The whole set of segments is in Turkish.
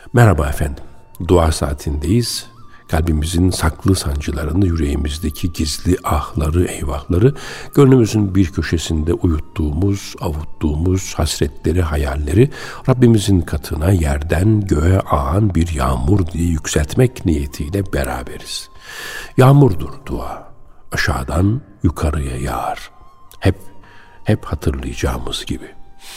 Merhaba efendim, dua saatindeyiz. Kalbimizin saklı sancılarını, yüreğimizdeki gizli ahları, eyvahları, gönlümüzün bir köşesinde uyuttuğumuz, avuttuğumuz hasretleri, hayalleri Rabbimizin katına yerden göğe ağan bir yağmur diye yükseltmek niyetiyle beraberiz. Yağmurdur dua, aşağıdan yukarıya yağar. Hep hatırlayacağımız gibi.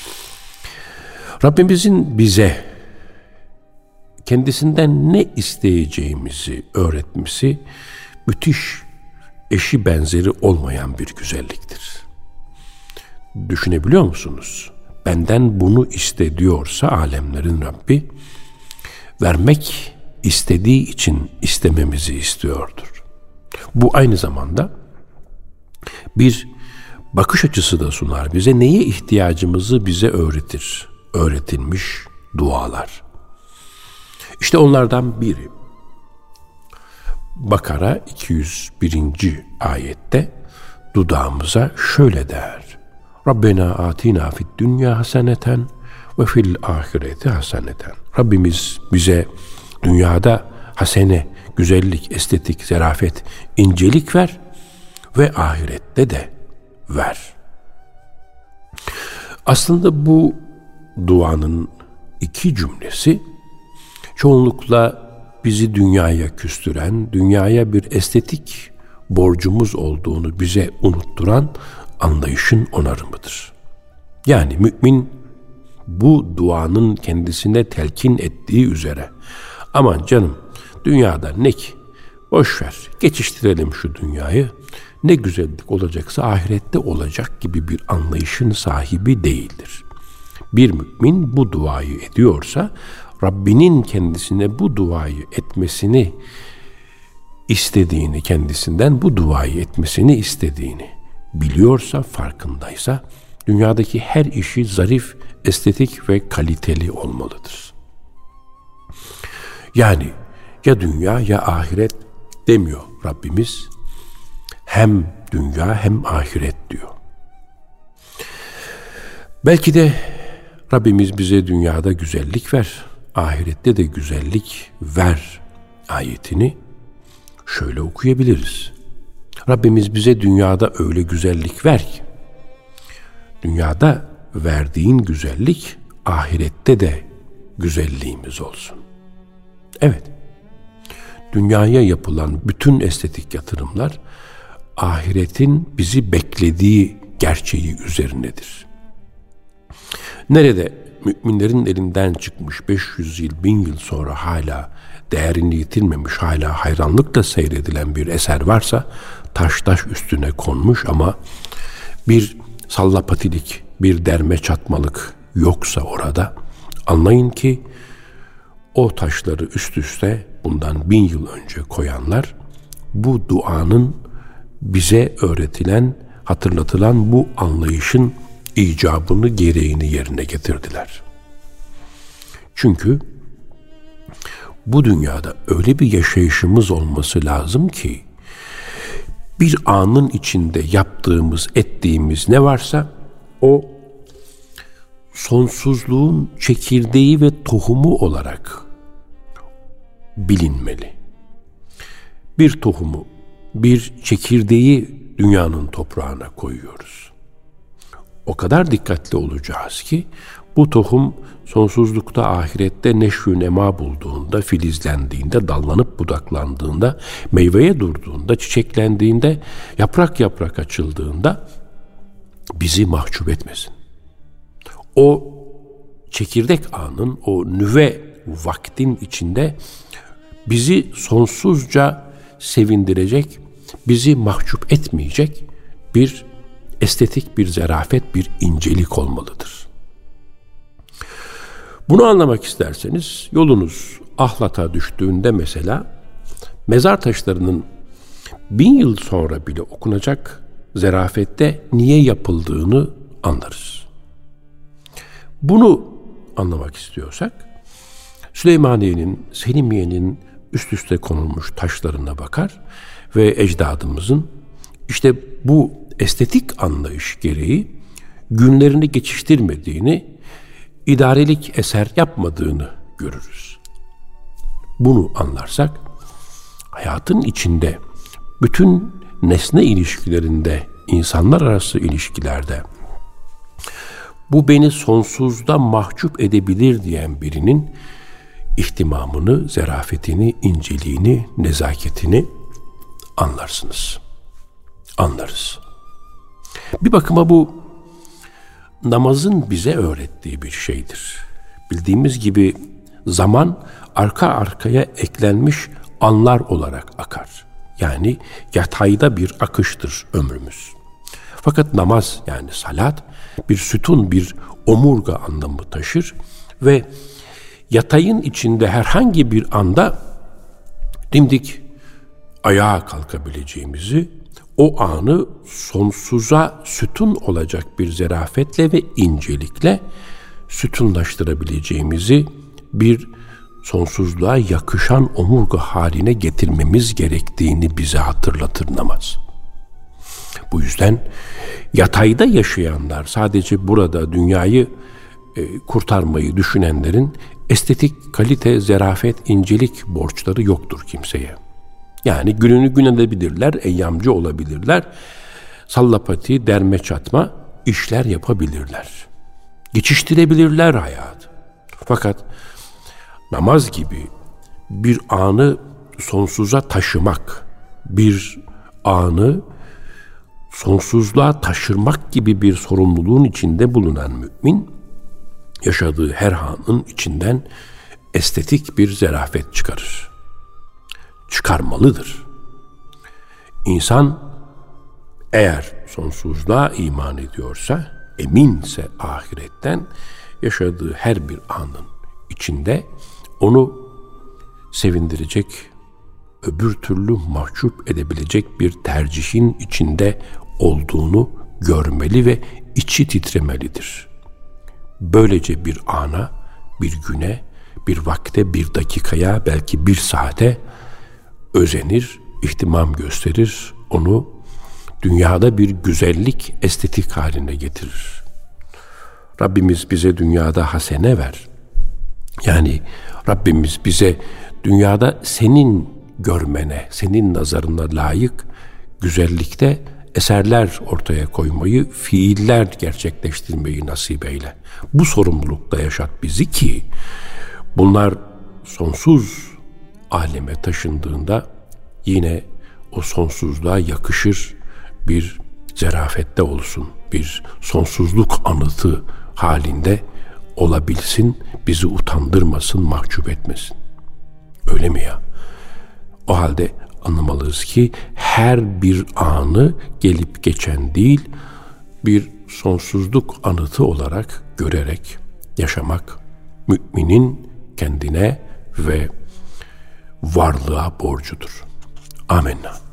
Rabbimizin bize kendisinden ne isteyeceğimizi öğretmesi müthiş, eşi benzeri olmayan bir güzelliktir. Düşünebiliyor musunuz? Benden bunu iste diyorsa alemlerin Rabbi, vermek istediği için istememizi istiyordur. Bu aynı zamanda bir bakış açısı da sunar bize. Neye ihtiyacımızı bize öğretir. Öğretilmiş dualar. İşte onlardan biri. Bakara 201. ayette dudağımıza şöyle der. Rabbena atina fid dünya haseneten ve fil ahireti haseneten. Rabbimiz bize dünyada hasene, güzellik, estetik, zarafet, incelik ver ve ahirette de ver. Aslında bu duanın iki cümlesi çoğunlukla bizi dünyaya küstüren, dünyaya bir estetik borcumuz olduğunu bize unutturan anlayışın onarımıdır. Yani mümin bu duanın kendisine telkin ettiği üzere, aman canım dünyada ne ki, boş ver, geçiştirelim şu dünyayı, ne güzellik olacaksa ahirette olacak gibi bir anlayışın sahibi değildir. Bir mümin bu duayı ediyorsa, Rabbinin kendisine bu duayı etmesini istediğini, kendisinden bu duayı etmesini istediğini biliyorsa, farkındaysa, dünyadaki her işi zarif, estetik ve kaliteli olmalıdır. Yani ya dünya ya ahiret demiyor Rabbimiz. Hem dünya hem ahiret diyor. Belki de Rabbimiz bize dünyada güzellik ver, ahirette de güzellik ver ayetini şöyle okuyabiliriz. Rabbimiz bize dünyada öyle güzellik ver ki, dünyada verdiğin güzellik ahirette de güzelliğimiz olsun. Evet, dünyaya yapılan bütün estetik yatırımlar ahiretin bizi beklediği gerçeği üzerinedir. Nerede müminlerin elinden çıkmış 500 yıl, 1000 yıl sonra hala değerini yitirmemiş, hala hayranlıkla seyredilen bir eser varsa, taş üstüne konmuş ama bir sallapatilik, bir derme çatmalık yoksa orada, anlayın ki o taşları üst üste bundan 1000 yıl önce koyanlar, bu duanın bize öğretilen, hatırlatılan bu anlayışın icabını, gereğini yerine getirdiler. Çünkü bu dünyada öyle bir yaşayışımız olması lazım ki, bir anın içinde yaptığımız, ettiğimiz ne varsa o sonsuzluğun çekirdeği ve tohumu olarak bilinmeli. Bir tohumu, bir çekirdeği dünyanın toprağına koyuyoruz. O kadar dikkatli olacağız ki bu tohum sonsuzlukta, ahirette neşvü nema bulduğunda, filizlendiğinde, dallanıp budaklandığında, meyveye durduğunda, çiçeklendiğinde, yaprak yaprak açıldığında bizi mahcup etmesin. O çekirdek anın, o nüve vaktin içinde bizi sonsuzca sevindirecek, bizi mahcup etmeyecek bir estetik, bir zarafet, bir incelik olmalıdır. Bunu anlamak isterseniz, yolunuz Ahlat'a düştüğünde mesela, mezar taşlarının 1000 yıl sonra bile okunacak zarafette niye yapıldığını anlarız. Bunu anlamak istiyorsak, Süleymaniye'nin, Selimiye'nin üst üste konulmuş taşlarına bakar ve ecdadımızın işte bu estetik anlayış gereği günlerini geçiştirmediğini, idarelik eser yapmadığını görürüz. Bunu anlarsak hayatın içinde, bütün nesne ilişkilerinde, insanlar arası ilişkilerde bu beni sonsuzda mahcup edebilir diyen birinin ihtimamını, zarafetini, inceliğini, nezaketini anlarsınız. Anlarız. Bir bakıma bu namazın bize öğrettiği bir şeydir. Bildiğimiz gibi zaman arka arkaya eklenmiş anlar olarak akar. Yani yatayda bir akıştır ömrümüz. Fakat namaz, yani salat, bir sütun, bir omurga anlamı taşır ve yatayın içinde herhangi bir anda dimdik ayağa kalkabileceğimizi, o anı sonsuza sütun olacak bir zarafetle ve incelikle sütunlaştırabileceğimizi, bir sonsuzluğa yakışan omurga haline getirmemiz gerektiğini bize hatırlatır namaz. Bu yüzden yatayda yaşayanlar, sadece burada dünyayı kurtarmayı düşünenlerin estetik, kalite, zarafet, incelik borçları yoktur kimseye. Yani gününü gün edebilirler, eyyamcı olabilirler, sallapati, derme çatma işler yapabilirler. Geçiştirebilirler hayatı. Fakat namaz gibi bir anı sonsuza taşımak, bir anı sonsuzluğa taşırmak gibi bir sorumluluğun içinde bulunan mümin, yaşadığı her anın içinden estetik bir zarafet çıkarır. Çıkarmalıdır. İnsan eğer sonsuzluğa iman ediyorsa, eminse ahiretten, yaşadığı her bir anın içinde onu sevindirecek, öbür türlü mahcup edebilecek bir tercihin içinde olduğunu görmeli ve içi titremelidir. Böylece bir ana, bir güne, bir vakte, bir dakikaya, belki bir saate özenir, ihtimam gösterir, onu dünyada bir güzellik, estetik haline getirir. Rabbimiz bize dünyada hasene ver. Yani Rabbimiz bize dünyada senin görmene, senin nazarına layık güzellikte eserler ortaya koymayı, fiiller gerçekleştirmeyi nasip eyle. Bu sorumlulukta yaşat bizi ki bunlar sonsuz aleme taşındığında yine o sonsuzluğa yakışır bir zarafette olsun, bir sonsuzluk anıtı halinde olabilsin, bizi utandırmasın, mahcup etmesin. Öyle mi ya? O halde anlamalıyız ki her bir anı gelip geçen değil, bir sonsuzluk anıtı olarak görerek yaşamak müminin kendine ve varlığa borcudur. Amenna.